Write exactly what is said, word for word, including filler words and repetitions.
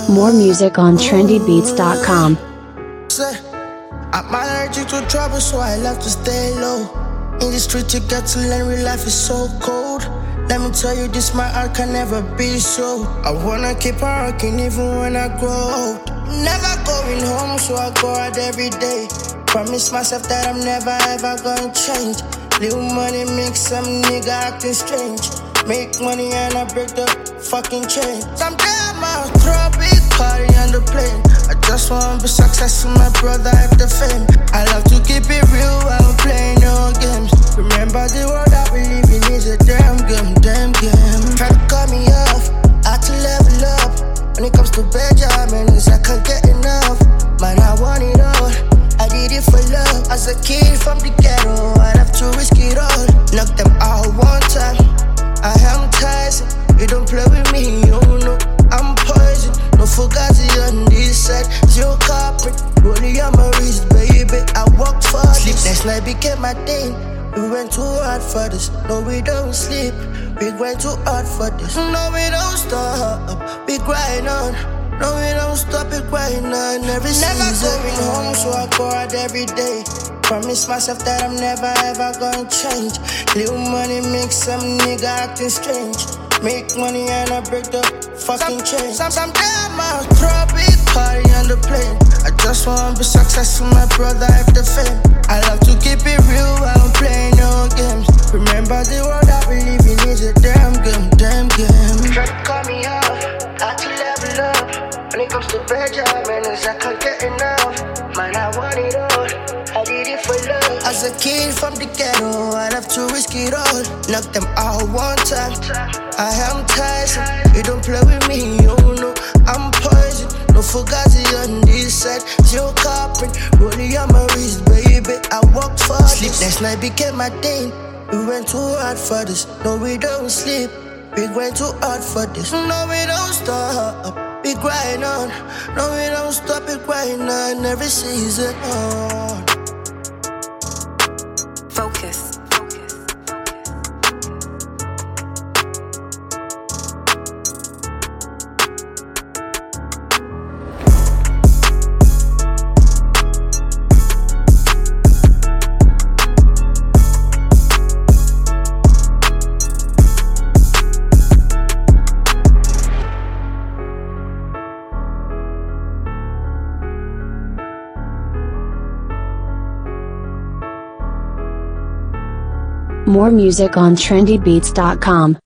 More music on trendy beats dot com. I'm allergic to trouble, so I love to stay low. In the street, you get to learn real life is so cold. Let me tell you, this my art can never be so. I wanna keep on rocking even when I grow old. Never going home, so I go out every day. Promise myself that I'm never ever gonna change. Little money makes some nigga acting strange. Make money and I break the fucking chain. Someday I'ma throw a big party on the plane. I just wanna be successful, my brother have the fame. I love to keep it real while I'm playing no games. Remember the world I believe in is a damn game, damn game. Try to cut me off, I had to level up. When it comes to Benjamins, I can't get enough. Man, I want it all, I did it for love. As a kid from the ghetto, I'd have to risk it all. Knock them out one time, I am Tyson. You don't play with me, you know I'm poison. No fugazi on this side, zero copper. Rolling on my wrist, baby, I worked for this. Sleepless night became my thing. We went too hard for this, no we don't sleep. We went too hard for this, no we don't stop. We grind on, no we don't stop, we grind on every season. Never going home, so I go out every day. Promise myself that I'm never ever gonna change. Little money makes some nigga acting strange. Make money and I break the fucking chain. Some, someday I'ma throw a big party on the plane. I just wanna be successful, my brother have the fame. I love to keep it real while I'm playing no games. Remember the world I believe in is a damn game, damn game. Try to call me off, I had to level up. When it comes to Benjamins, I can't get enough. Man, I want it all, I did it for love. As a kid from the ghetto, I'd have to risk it all. Knock them out one time, I am Tyson. You don't play with me, you know I'm poison. No fugazi on this side, zero copper. Rolling on my wrist, baby, I worked for this. Sleepless night became my thing. We went too hard for this, no we don't sleep. We went too hard for this, no we don't stop. We grind on, no we don't stop, we grind on every season on. Focus. More music on trendy beats dot com.